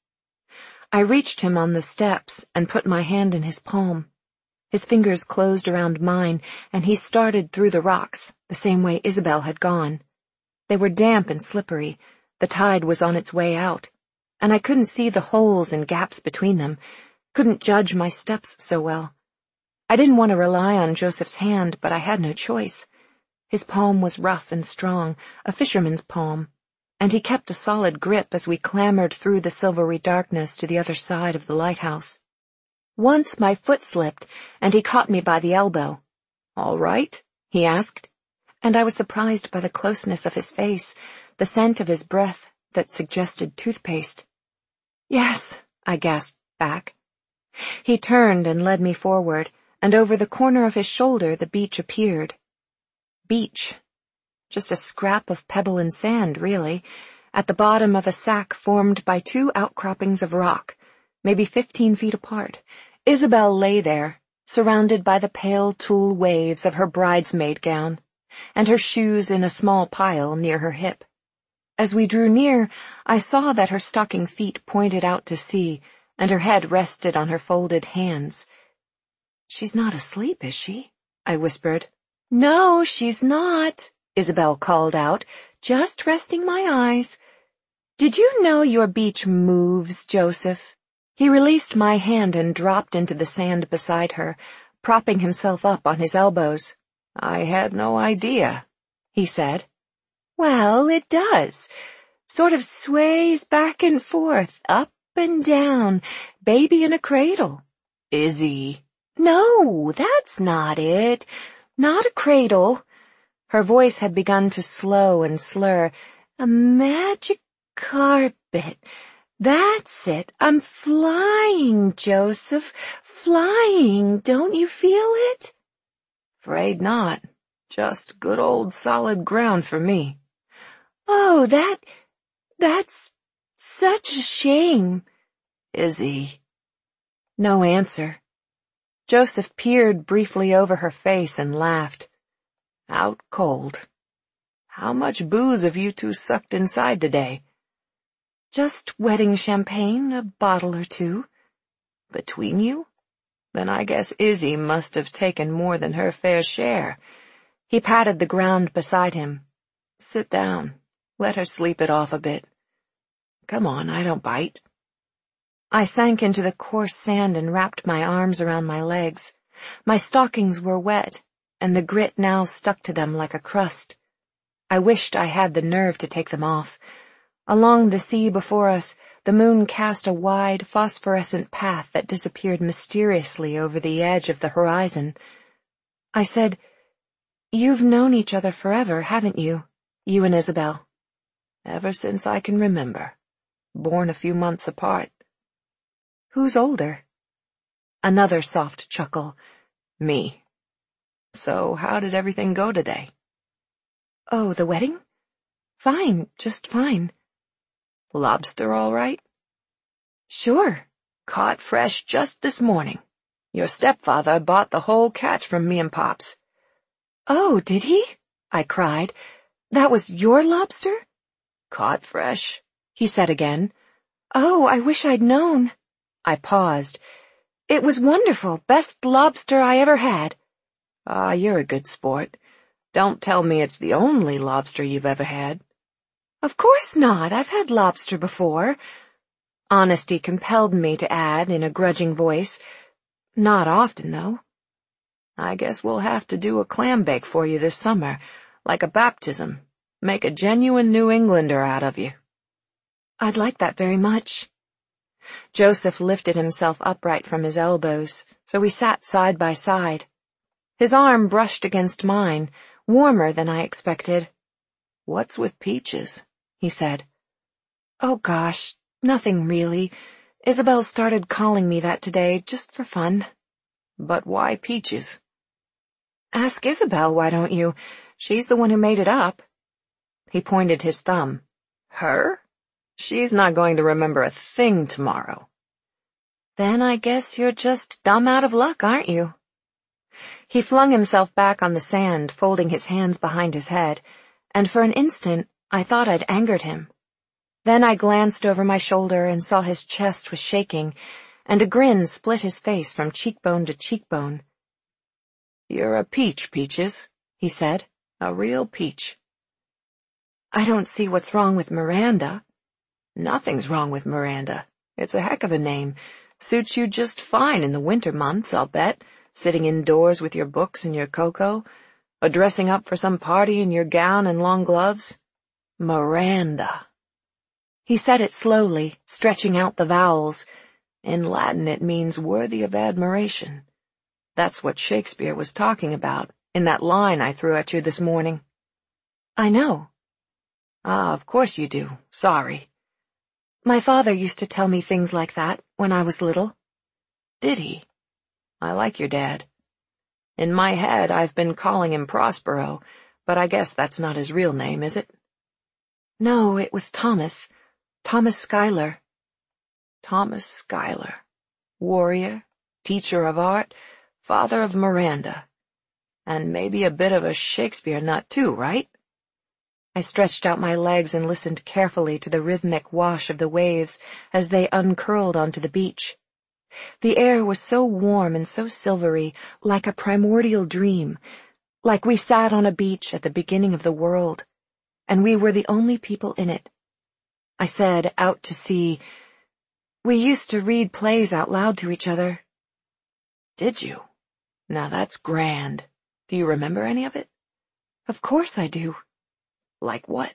I reached him on the steps and put my hand in his palm. His fingers closed around mine, and he started through the rocks, the same way Isabel had gone. They were damp and slippery. The tide was on its way out, and I couldn't see the holes and gaps between them, couldn't judge my steps so well. I didn't want to rely on Joseph's hand, but I had no choice. His palm was rough and strong, a fisherman's palm, and he kept a solid grip as we clambered through the silvery darkness to the other side of the lighthouse. Once my foot slipped, and he caught me by the elbow. "All right?" he asked. and I was surprised by the closeness of his face, the scent of his breath that suggested toothpaste. "Yes," I gasped back. He turned and led me forward, and over the corner of his shoulder the beach appeared. Beach. Just a scrap of pebble and sand, really, at the bottom of a sack formed by two outcroppings of rock, maybe fifteen feet apart. Isabel lay there, surrounded by the pale tulle waves of her bridesmaid gown, and her shoes in a small pile near her hip. As we drew near, I saw that her stocking feet pointed out to sea, and her head rested on her folded hands. "She's not asleep, is she?" I whispered. "No, she's not," Isabel called out, "just resting my eyes. Did you know your beach moves, Joseph?" He released my hand and dropped into the sand beside her, propping himself up on his elbows. "I had no idea," he said. "Well, it does. Sort of sways back and forth, up and down, baby in a cradle." "Izzy." "No, that's not it. Not a cradle." Her voice had begun to slow and slur. "A magic carpet. That's it. I'm flying, Joseph. Flying. Don't you feel it?" "Afraid not. Just good old solid ground for me." "Oh, that... that's such a shame." "Izzy." No answer. Joseph peered briefly over her face and laughed. "Out cold. How much booze have you two sucked inside today?" "Just wedding champagne, a bottle or two." "Between you? Then I guess Izzy must have taken more than her fair share." He patted the ground beside him. "Sit down. Let her sleep it off a bit. Come on, I don't bite." I sank into the coarse sand and wrapped my arms around my legs. My stockings were wet, and the grit now stuck to them like a crust. I wished I had the nerve to take them off. Along the sea before us, the moon cast a wide, phosphorescent path that disappeared mysteriously over the edge of the horizon. I said, "You've known each other forever, haven't you, you and Isabel?" "Ever since I can remember. Born a few months apart." "Who's older?" Another soft chuckle. "Me. So how did everything go today?" "Oh, the wedding? Fine, just fine." "Lobster all right?" "Sure. Caught fresh just this morning. Your stepfather bought the whole catch from me and Pops." "Oh, did he?" I cried. "That was your lobster?" "Caught fresh," he said again. "Oh, I wish I'd known." I paused. "It was wonderful. Best lobster I ever had." "Ah, you're a good sport. Don't tell me it's the only lobster you've ever had." "Of course not. I've had lobster before." Honesty compelled me to add in a grudging voice, "Not often, though." "I guess we'll have to do a clam bake for you this summer, like a baptism. Make a genuine New Englander out of you." "I'd like that very much." Joseph lifted himself upright from his elbows, so we sat side by side. His arm brushed against mine, warmer than I expected. "What's with Peaches?" he said. "Oh gosh, nothing really. Isabel started calling me that today, just for fun." "But why Peaches?" "Ask Isabel, why don't you? She's the one who made it up." He pointed his thumb. "Her? She's not going to remember a thing tomorrow." "Then I guess you're just dumb out of luck, aren't you?" He flung himself back on the sand, folding his hands behind his head, and for an instant I thought I'd angered him. Then I glanced over my shoulder and saw his chest was shaking, and a grin split his face from cheekbone to cheekbone. "You're a peach, Peaches," he said. "A real peach." "I don't see what's wrong with Miranda." "Nothing's wrong with Miranda. It's a heck of a name. Suits you just fine in the winter months, I'll bet, sitting indoors with your books and your cocoa, or dressing up for some party in your gown and long gloves. Miranda." He said it slowly, stretching out the vowels. "In Latin it means worthy of admiration. That's what Shakespeare was talking about in that line I threw at you this morning." I know. Ah, of course you do. Sorry. My father used to tell me things like that when I was little. Did he? I like your dad. In my head, I've been calling him Prospero, but I guess that's not his real name, is it? No, it was Thomas. Thomas Schuyler. Thomas Schuyler. Warrior, teacher of art, father of Miranda. And maybe a bit of a Shakespeare nut too, right? I stretched out my legs and listened carefully to the rhythmic wash of the waves as they uncurled onto the beach. The air was so warm and so silvery, like a primordial dream, like we sat on a beach at the beginning of the world, and we were the only people in it. I said, out to sea, "We used to read plays out loud to each other." Did you? Now that's grand. Do you remember any of it? Of course I do. Like what?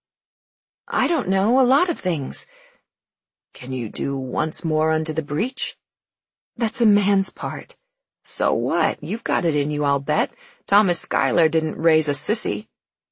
I don't know, a lot of things. Can you do Once More Unto the Breach? That's a man's part. So what? You've got it in you, I'll bet. Thomas Schuyler didn't raise a sissy.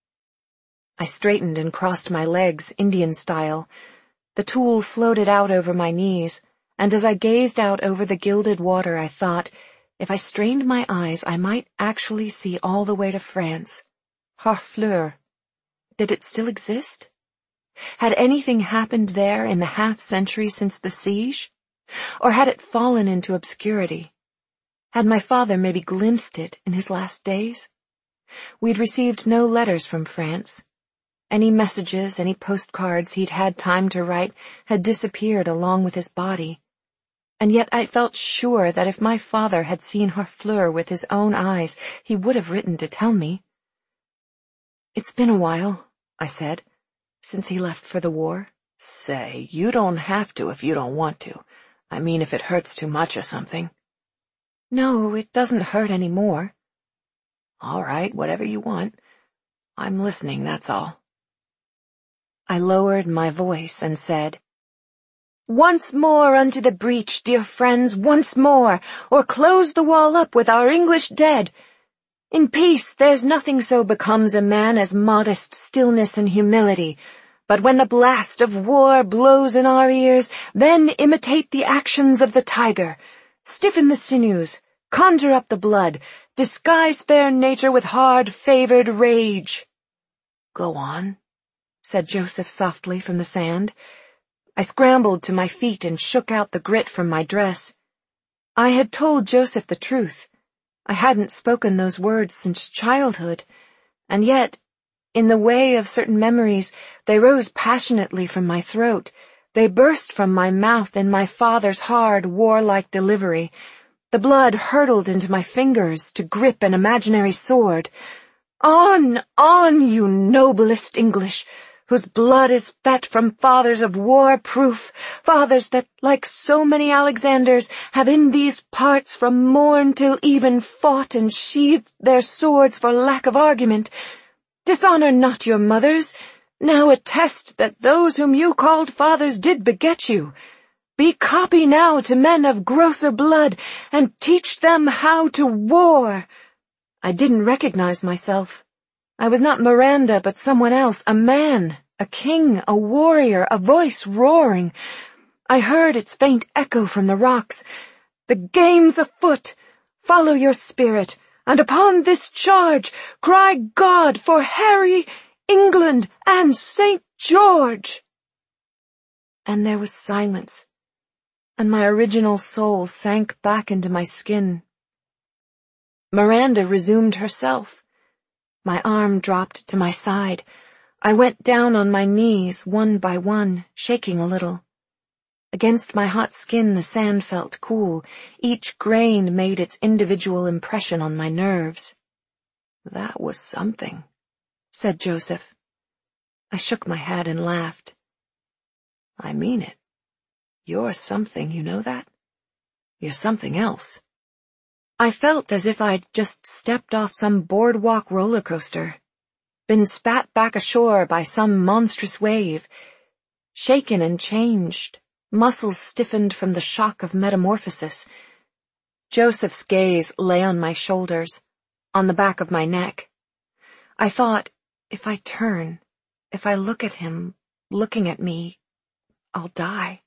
I straightened and crossed my legs, Indian style. The tulle floated out over my knees, and as I gazed out over the gilded water, I thought, if I strained my eyes, I might actually see all the way to France. Harfleur. Did it still exist? Had anything happened there in the half-century since the siege? Or had it fallen into obscurity? Had my father maybe glimpsed it in his last days? We'd received no letters from France. Any messages, any postcards he'd had time to write had disappeared along with his body. And yet I felt sure that if my father had seen Harfleur with his own eyes, he would have written to tell me. "It's been a while," I said, "since he left for the war." Say, you don't have to if you don't want to. I mean, if it hurts too much or something. No, it doesn't hurt any more. All right, whatever you want. I'm listening, that's all. I lowered my voice and said, "Once more unto the breach, dear friends, once more, or close the wall up with our English dead. In peace there's nothing so becomes a man as modest stillness and humility, but when the blast of war blows in our ears, then imitate the actions of the tiger, stiffen the sinews, conjure up the blood, disguise fair nature with hard-favored rage." "Go on," said Joseph softly from the sand. I scrambled to my feet and shook out the grit from my dress. I had told Joseph the truth. I hadn't spoken those words since childhood, and yet, in the way of certain memories, they rose passionately from my throat. They burst from my mouth in my father's hard, warlike delivery. The blood hurtled into my fingers to grip an imaginary sword. "On, on, you noblest English, whose blood is fet from fathers of war-proof, fathers that, like so many Alexanders, have in these parts from morn till even fought and sheathed their swords for lack of argument. Dishonor not your mothers. Now attest that those whom you called fathers did beget you. Be copy now to men of grosser blood, and teach them how to war." I didn't recognize myself. I was not Miranda, but someone else, a man, a king, a warrior, a voice roaring. I heard its faint echo from the rocks. "The game's afoot. Follow your spirit, and upon this charge, cry God for Harry, England, and Saint George." And there was silence, and my original soul sank back into my skin. Miranda resumed herself. My arm dropped to my side. I went down on my knees, one by one, shaking a little. Against my hot skin the sand felt cool. Each grain made its individual impression on my nerves. "That was something," said Joseph. I shook my head and laughed. "I mean it. You're something, you know that? You're something else." I felt as if I'd just stepped off some boardwalk roller coaster, been spat back ashore by some monstrous wave, shaken and changed, muscles stiffened from the shock of metamorphosis. Joseph's gaze lay on my shoulders, on the back of my neck. I thought, If I turn, if I look at him, looking at me, I'll die.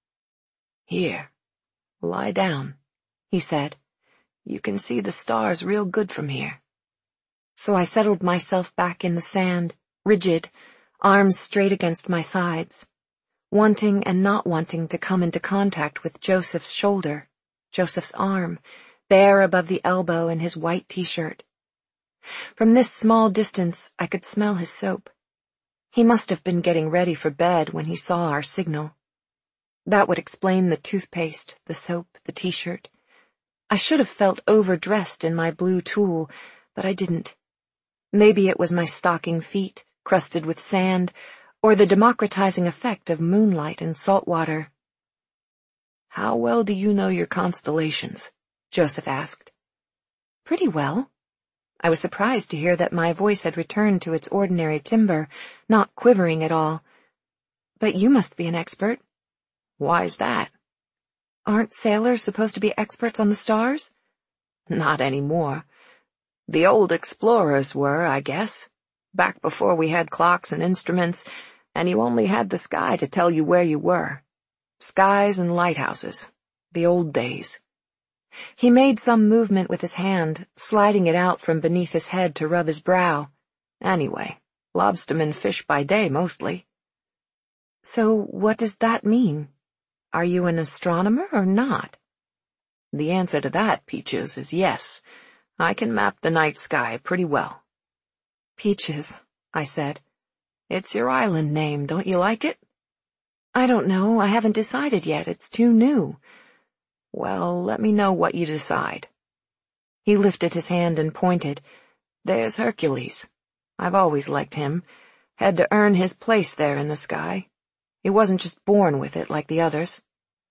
Here, lie down, he said. You can see the stars real good from here. So I settled myself back in the sand, rigid, arms straight against my sides, wanting and not wanting to come into contact with Joseph's shoulder, Joseph's arm, bare above the elbow in his white t-shirt. From this small distance, I could smell his soap. He must have been getting ready for bed when he saw our signal. That would explain the toothpaste, the soap, the t-shirt. I should have felt overdressed in my blue tulle, but I didn't. Maybe it was my stocking feet, crusted with sand, or the democratizing effect of moonlight and salt water. How well do you know your constellations? Joseph asked. Pretty well. I was surprised to hear that my voice had returned to its ordinary timbre, not quivering at all. But you must be an expert. Why's that? Aren't sailors supposed to be experts on the stars? Not anymore. The old explorers were, I guess, back before we had clocks and instruments, and you only had the sky to tell you where you were. Skies and lighthouses. The old days. He made some movement with his hand, sliding it out from beneath his head to rub his brow. Anyway, lobstermen fish by day mostly. So what does that mean? Are you an astronomer or not? The answer to that, Peaches, is yes. I can map the night sky pretty well. Peaches, I said. It's your island name, don't you like it? I don't know, I haven't decided yet, it's too new. Well, let me know what you decide. He lifted his hand and pointed. There's Hercules. I've always liked him. Had to earn his place there in the sky. He wasn't just born with it like the others.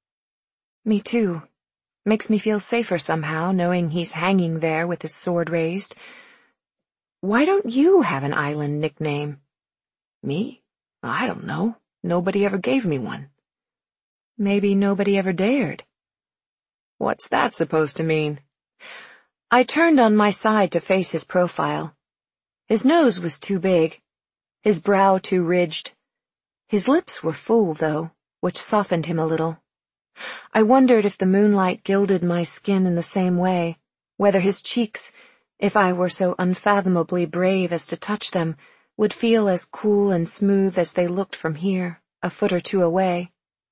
Me too. Makes me feel safer somehow, knowing he's hanging there with his sword raised. Why don't you have an island nickname? Me? I don't know. Nobody ever gave me one. Maybe nobody ever dared. What's that supposed to mean? I turned on my side to face his profile. His nose was too big, his brow too ridged. His lips were full, though, which softened him a little. I wondered if the moonlight gilded my skin in the same way, whether his cheeks, if I were so unfathomably brave as to touch them, would feel as cool and smooth as they looked from here, a foot or two away.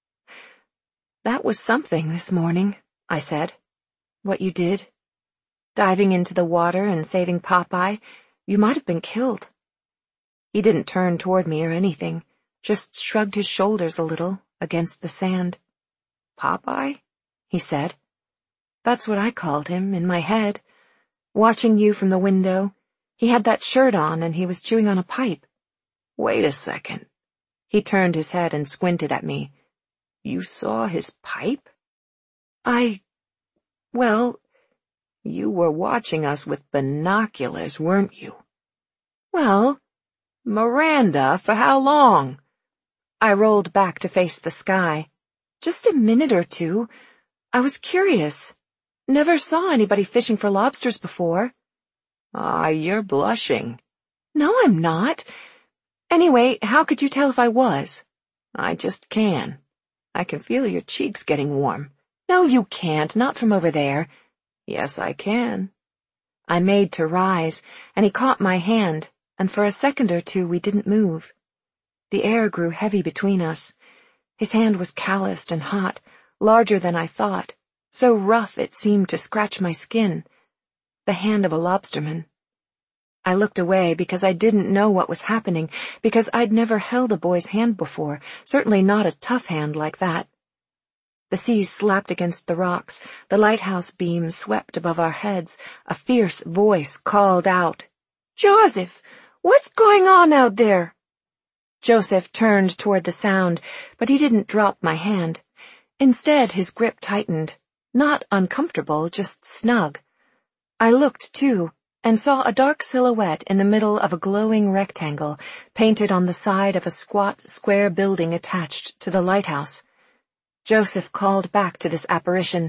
That was something this morning, I said. What you did? Diving into the water and saving Popeye, you might have been killed. He didn't turn toward me or anything, just shrugged his shoulders a little against the sand. Popeye? He said. That's what I called him, in my head. Watching you from the window, he had that shirt on and he was chewing on a pipe. Wait a second. He turned his head and squinted at me. You saw his pipe? I... well... You were watching us with binoculars, weren't you? Well... Miranda, for how long? I rolled back to face the sky. Just a minute or two. I was curious. Never saw anybody fishing for lobsters before. Ah, you're blushing. No, I'm not. Anyway, how could you tell if I was? I just can. I can feel your cheeks getting warm. No, you can't, not from over there. Yes, I can. I made to rise, and he caught my hand, and for a second or two we didn't move. The air grew heavy between us. His hand was calloused and hot, larger than I thought, so rough it seemed to scratch my skin. The hand of a lobsterman. I looked away because I didn't know what was happening, because I'd never held a boy's hand before, certainly not a tough hand like that. The seas slapped against the rocks, the lighthouse beam swept above our heads, a fierce voice called out, "Joseph, what's going on out there?" Joseph turned toward the sound, but he didn't drop my hand. Instead, his grip tightened, not uncomfortable, just snug. I looked, too, and saw a dark silhouette in the middle of a glowing rectangle, painted on the side of a squat, square building attached to the lighthouse. Joseph called back to this apparition,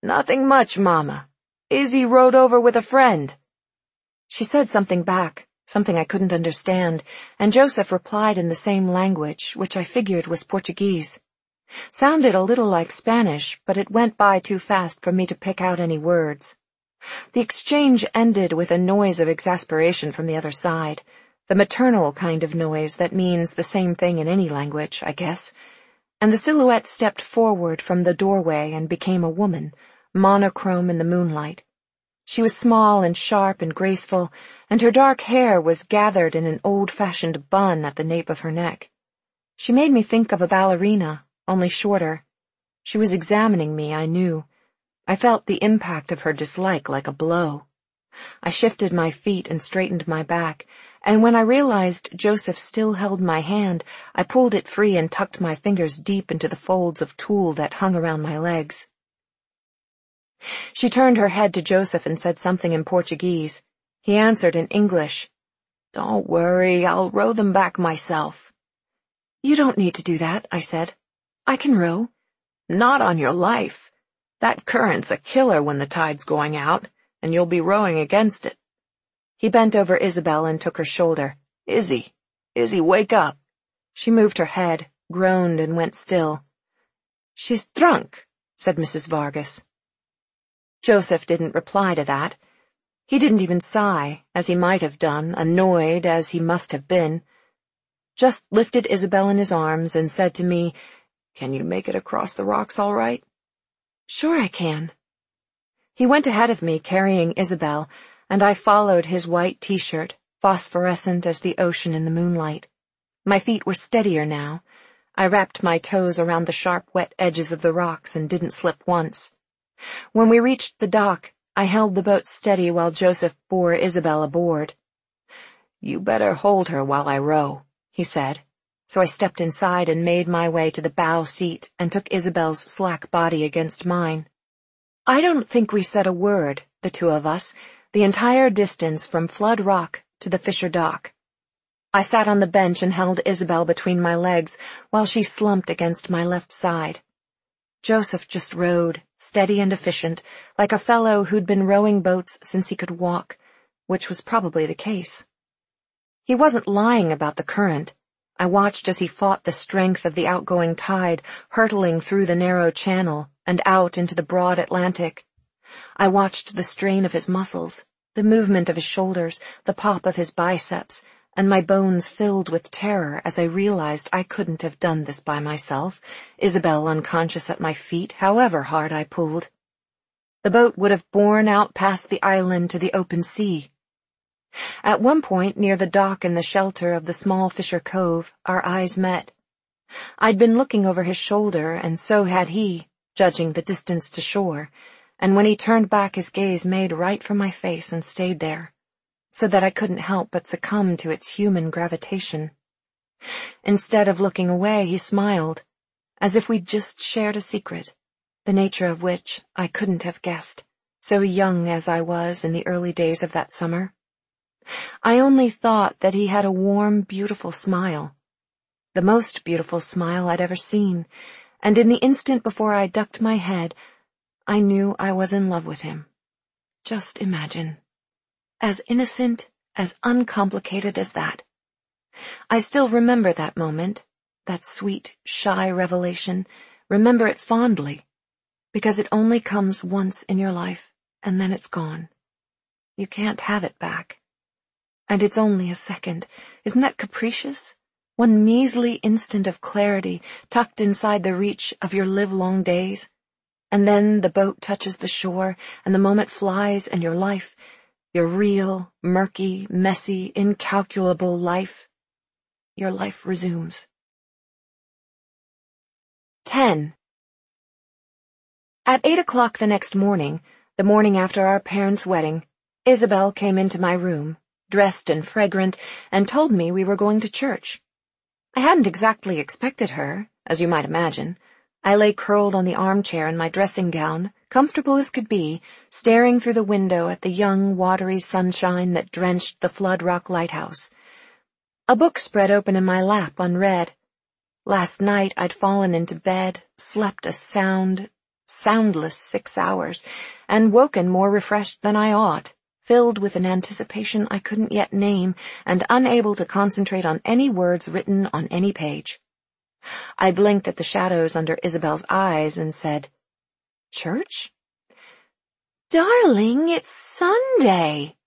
"Nothing much, Mama. Izzy rode over with a friend." She said something back, something I couldn't understand, and Joseph replied in the same language, which I figured was Portuguese. Sounded a little like Spanish, but it went by too fast for me to pick out any words. The exchange ended with a noise of exasperation from the other side, the maternal kind of noise that means the same thing in any language, I guess, and the silhouette stepped forward from the doorway and became a woman, monochrome in the moonlight. She was small and sharp and graceful, and her dark hair was gathered in an old-fashioned bun at the nape of her neck. She made me think of a ballerina, only shorter. She was examining me, I knew. I felt the impact of her dislike like a blow. I shifted my feet and straightened my back, and when I realized Joseph still held my hand, I pulled it free and tucked my fingers deep into the folds of tulle that hung around my legs. She turned her head to Joseph and said something in Portuguese. He answered in English. "Don't worry, I'll row them back myself." "You don't need to do that," I said. "I can row." "Not on your life. That current's a killer when the tide's going out, and you'll be rowing against it." He bent over Isabel and took her shoulder. "Izzy, Izzy, wake up." She moved her head, groaned, and went still. "She's drunk," said Missus Vargas. Joseph didn't reply to that. He didn't even sigh, as he might have done, annoyed as he must have been. Just lifted Isabel in his arms and said to me, "Can you make it across the rocks all right?" "Sure I can." He went ahead of me carrying Isabel, and I followed his white t-shirt, phosphorescent as the ocean in the moonlight. My feet were steadier now. I wrapped my toes around the sharp, wet edges of the rocks and didn't slip once. When we reached the dock, I held the boat steady while Joseph bore Isabel aboard. "You better hold her while I row," he said, so I stepped inside and made my way to the bow seat and took Isabel's slack body against mine. I don't think we said a word, the two of us, the entire distance from Flood Rock to the Fisher Dock. I sat on the bench and held Isabel between my legs while she slumped against my left side. Joseph just rowed, steady and efficient, like a fellow who'd been rowing boats since he could walk, which was probably the case. He wasn't lying about the current. I watched as he fought the strength of the outgoing tide, hurtling through the narrow channel and out into the broad Atlantic. I watched the strain of his muscles, the movement of his shoulders, the pop of his biceps, and my bones filled with terror as I realized I couldn't have done this by myself, Isabel unconscious at my feet, however hard I pulled. The boat would have borne out past the island to the open sea. At one point, near the dock in the shelter of the small Fisher Cove, our eyes met. I'd been looking over his shoulder, and so had he, judging the distance to shore, and when he turned back his gaze made right for my face and stayed there, so that I couldn't help but succumb to its human gravitation. Instead of looking away, he smiled, as if we'd just shared a secret, the nature of which I couldn't have guessed, so young as I was in the early days of that summer. I only thought that he had a warm, beautiful smile, the most beautiful smile I'd ever seen, and in the instant before I ducked my head, I knew I was in love with him. Just imagine. As innocent, as uncomplicated as that. I still remember that moment, that sweet, shy revelation, remember it fondly, because it only comes once in your life, and then it's gone. You can't have it back. And it's only a second. Isn't that capricious? One measly instant of clarity tucked inside the reach of your livelong days. And then the boat touches the shore, and the moment flies, and your life, your real, murky, messy, incalculable life, your life resumes. Ten. At eight o'clock the next morning, the morning after our parents' wedding, Isabel came into my room, dressed and fragrant, and told me we were going to church. I hadn't exactly expected her, as you might imagine. I lay curled on the armchair in my dressing gown, comfortable as could be, staring through the window at the young, watery sunshine that drenched the Flood Rock lighthouse. A book spread open in my lap, unread. Last night I'd fallen into bed, slept a sound, soundless six hours, and woken more refreshed than I ought, filled with an anticipation I couldn't yet name and unable to concentrate on any words written on any page. I blinked at the shadows under Isabel's eyes and said, "Church?" "Darling, it's Sunday,"